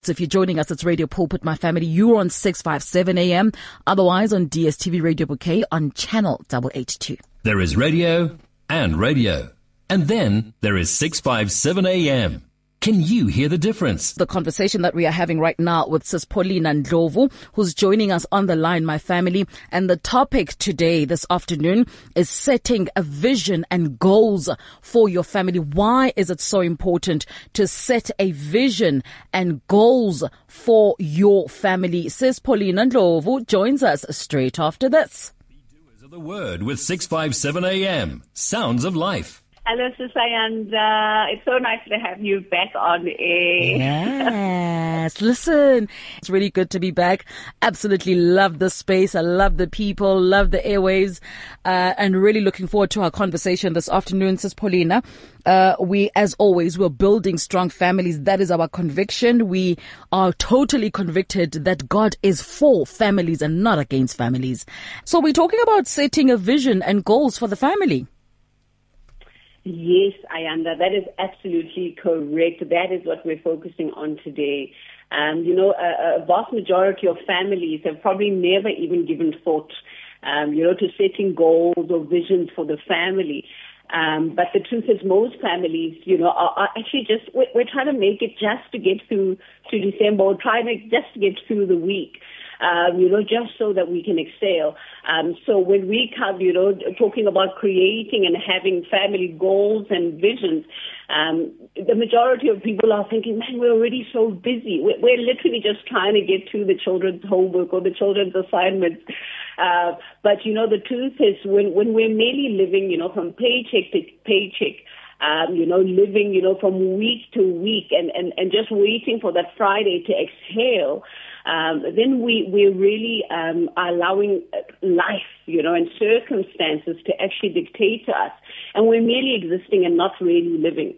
So if you're joining us, it's Radio Pulpit, My Family. You're on 657 AM. Otherwise on DSTV Radio Bouquet on channel 882. There is radio and radio. And then there is 657 AM. Can you hear the difference? The conversation that we are having right now with Sis Paulina Ndlovu, who's joining us on the line, My Family. And the topic today, this afternoon, is setting a vision and goals for your family. Why is it so important to set a vision and goals for your family? Sis Paulina Ndlovu joins us straight after this. Be doers of the word with 657 AM. Sounds of life. Hello, Sis Ayanda. It's so nice to have you back on air. Yes, listen, it's really good to be back. Absolutely love the space. I love the people, love the airwaves, and really looking forward to our conversation this afternoon, Sis Paulina. As always, we're building strong families. That is our conviction. We are totally convicted that God is for families and not against families. So we're talking about setting a vision and goals for the family. Yes, Ayanda, that is absolutely correct. That is what we're focusing on today. A vast majority of families have probably never even given thought, to setting goals or visions for the family. But the truth is most families, are actually we're trying to make it just to get through to December, or trying to just get through the week. Just so that we can excel. So when we come, talking about creating and having family goals and visions, the majority of people are thinking, man, we're already so busy. We're literally just trying to get through the children's homework or the children's assignments. But the truth is when we're merely living, from paycheck to paycheck, living, from week to week and just waiting for that Friday to exhale, then we're really allowing life, and circumstances to actually dictate to us. And we're merely existing and not really living.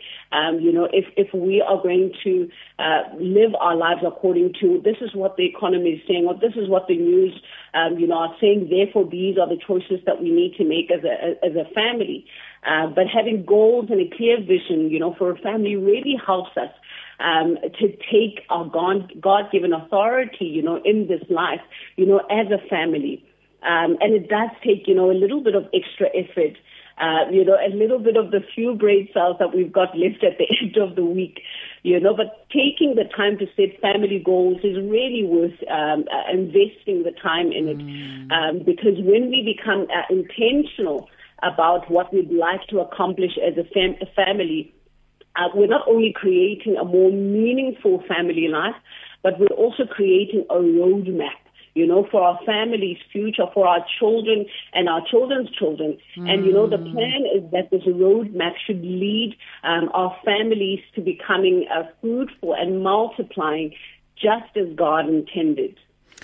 If we are going to live our lives according to this is what the economy is saying, or this is what the news, are saying, therefore these are the choices that we need to make as a family. But having goals and a clear vision, for a family really helps us to take our God-given authority, in this life, as a family. And it does take, a little bit of extra effort, a little bit of the few brain cells that we've got left at the end of the week, but taking the time to set family goals is really worth investing the time in it. Because when we become intentional about what we'd like to accomplish as a family, we're not only creating a more meaningful family life, but we're also creating a roadmap, for our family's future, for our children and our children's children. And, the plan is that this roadmap should lead our families to becoming fruitful and multiplying just as God intended.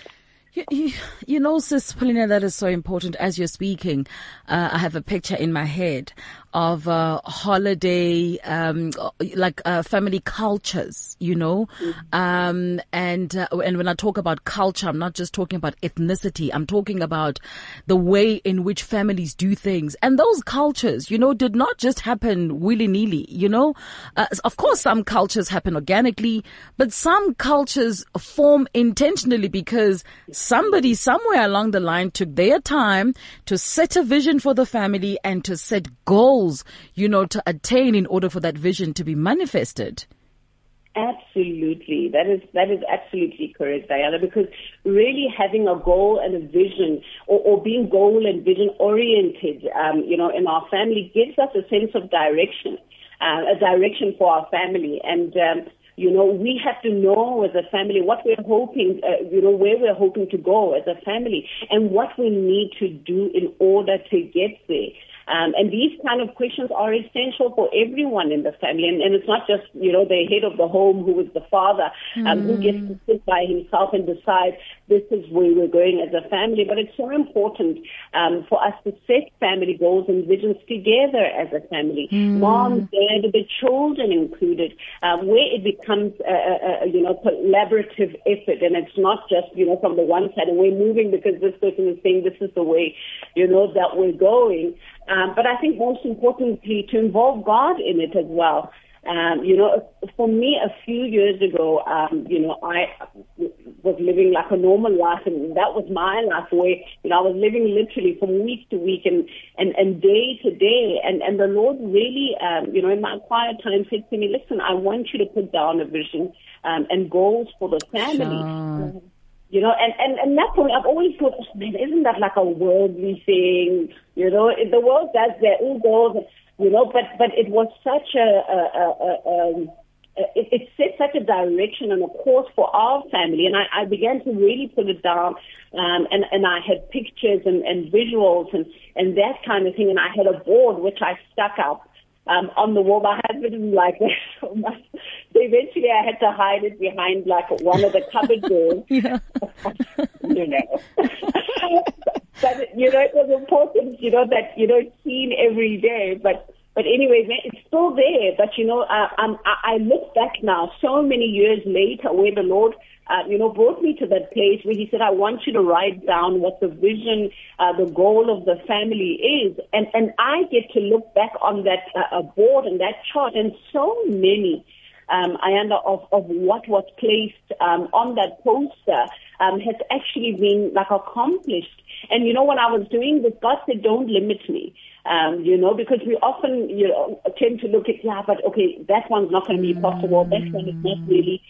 Sis Paulina, that is so important. As you're speaking, I have a picture in my head of holiday, family cultures, and when I talk about culture, I'm not just talking about ethnicity. I'm talking about the way in which families do things. And those cultures, did not just happen willy-nilly, of course, some cultures happen organically, but some cultures form intentionally because somebody somewhere along the line took their time to set a vision for the family and to set goals, to attain in order for that vision to be manifested. Absolutely. That is absolutely correct, Diana, because really having a goal and a vision or being goal and vision oriented, in our family gives us a sense of direction, a direction for our family. And, we have to know as a family what we're hoping, where we're hoping to go as a family and what we need to do in order to get there. And these kind of questions are essential for everyone in the family. And it's not just, the head of the home who is the father who gets to sit by himself and decide this is where we're going as a family. But it's so important for us to set family goals and visions together as a family. Mom, dad, the children included, where it becomes a collaborative effort. And it's not just, from the one side and we're moving because this person is saying this is the way, that we're going. But I think most importantly, to involve God in it as well. For me, a few years ago, I was living like a normal life, and that was my life where, I was living literally from week to week and day to day. And the Lord really, in my quiet time said to me, listen, I want you to put down a vision and goals for the family. Sure. And that's what I've always thought, oh, man, isn't that like a worldly thing? The world does their own goals, but it was such it set such a direction and a course for our family. And I began to really put it down. And I had pictures and visuals and that kind of thing. And I had a board which I stuck up on the wall. My husband didn't like that so much. So eventually I had to hide it behind like one of the cupboard doors. Yeah. But, it was important, that you don't seen every day. But anyway, it's still there. But, I look back now so many years later where the Lord, brought me to that place where he said, I want you to write down what the vision, the goal of the family is. And I get to look back on that board and that chart, and so many of what was placed on that poster has actually been like accomplished. And when I was doing this, God said, don't limit me. Because we often, tend to look at, but okay, that one's not going to be possible. That one is not really,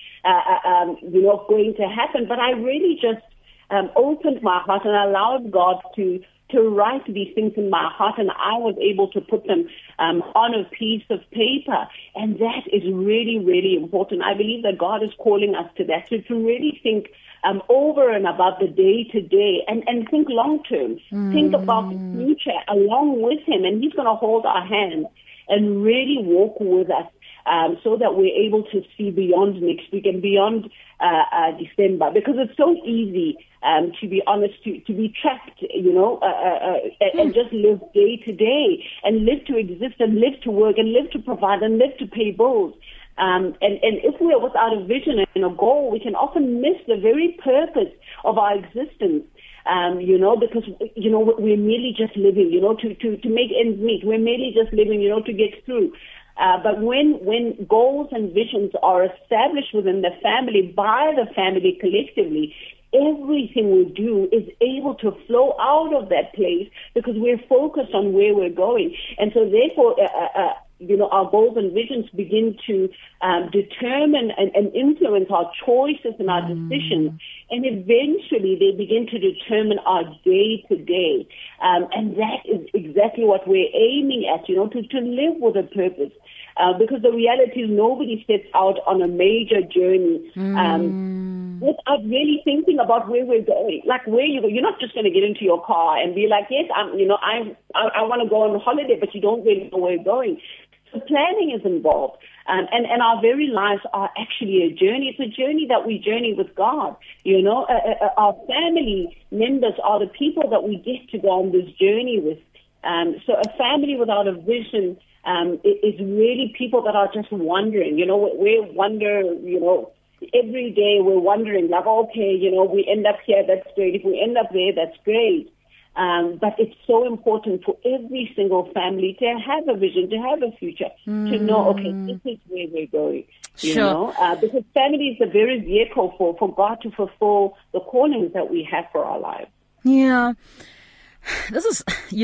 going to happen. But I really just opened my heart and allowed God to write these things in my heart, and I was able to put them on a piece of paper. And that is really, really important. I believe that God is calling us to that, to really think over and above the day-to-day and think long-term. Think about the future along with him, and he's going to hold our hand and really walk with us so that we're able to see beyond next week and beyond December. Because it's so easy, to be honest, to be trapped, and just live day-to-day and live to exist and live to work and live to provide and live to pay bills. And if we are without a vision and a goal, we can often miss the very purpose of our existence, because, we're merely just living, to make ends meet. We're merely just living, to get through. But when goals and visions are established within the family, by the family collectively, everything we do is able to flow out of that place because we're focused on where we're going. And so therefore, our goals and visions begin to determine and influence our choices and our decisions. And eventually they begin to determine our day-to-day. And that is exactly what we're aiming at, to live with a purpose. Because the reality is nobody sets out on a major journey without really thinking about where we're going. Like where you go, you're not just going to get into your car and be like, yes, I want to go on holiday, but you don't really know where you're going. So planning is involved. And our very lives are actually a journey. It's a journey that we journey with God. Our family members are the people that we get to go on this journey with. So a family without a vision is really people that are just wandering. We wonder, every day we're wondering, like, okay, we end up here, that's great. If we end up there, that's great. But it's so important for every single family to have a vision, to have a future, to know, okay, this is where we're going. Because family is the very vehicle for God to fulfill the callings that we have for our lives. Yeah. This is,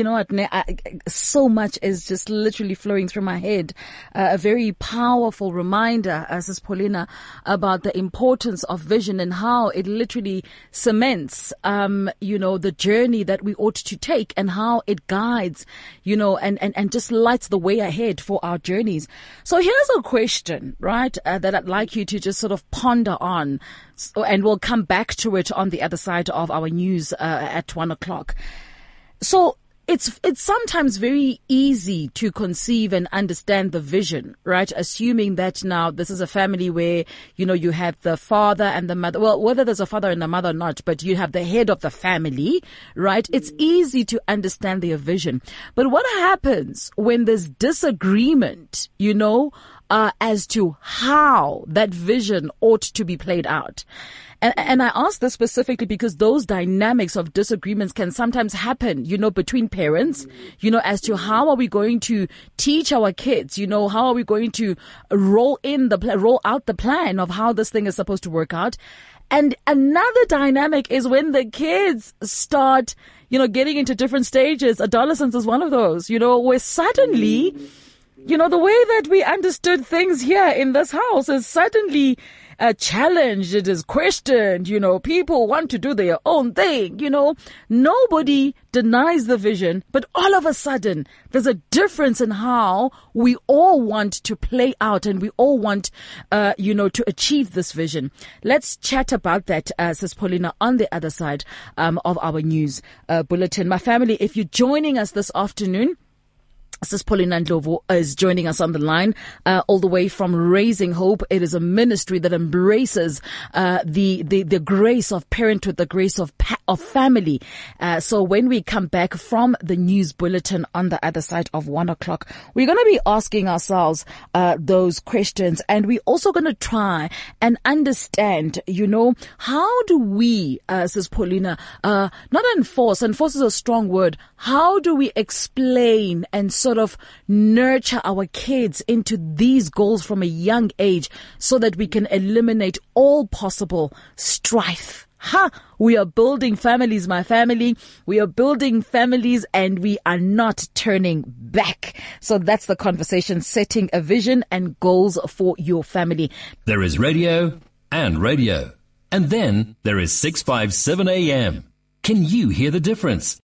so much is just literally flowing through my head. A very powerful reminder, Sis Paulina, about the importance of vision and how it literally cements, the journey that we ought to take and how it guides, and just lights the way ahead for our journeys. So here's a question, right, that I'd like you to just sort of ponder on, and we'll come back to it on the other side of our news at 1:00. So it's sometimes very easy to conceive and understand the vision, right? Assuming that now this is a family where, you have the father and the mother. Well, whether there's a father and a mother or not, but you have the head of the family, right? It's easy to understand their vision. But what happens when there's disagreement, as to how that vision ought to be played out. And I ask this specifically because those dynamics of disagreements can sometimes happen, between parents, as to how are we going to teach our kids, how are we going to roll out the plan of how this thing is supposed to work out. And another dynamic is when the kids start, getting into different stages. Adolescence is one of those, where suddenly, the way that we understood things here in this house is suddenly challenged, it is questioned, people want to do their own thing, nobody denies the vision, but all of a sudden there's a difference in how we all want to play out and we all want, to achieve this vision. Let's chat about that, Sis Paulina, on the other side, of our news, bulletin. My family, if you're joining us this afternoon, Sis Paulina Ndlovu is joining us on the line, all the way from Raising Hope. It is a ministry that embraces the grace of parenthood, the grace of family. So when we come back from the news bulletin on the other side of 1:00, we're going to be asking ourselves those questions, and we're also going to try and understand, how do we, Sis Paulina, not enforce is a strong word. How do we explain and sort of nurture our kids into these goals from a young age so that we can eliminate all possible strife? We are building families, my family. We are building families and we are not turning back. So that's the conversation, setting a vision and goals for your family. There is radio and radio. And then there is 657 AM. Can you hear the difference?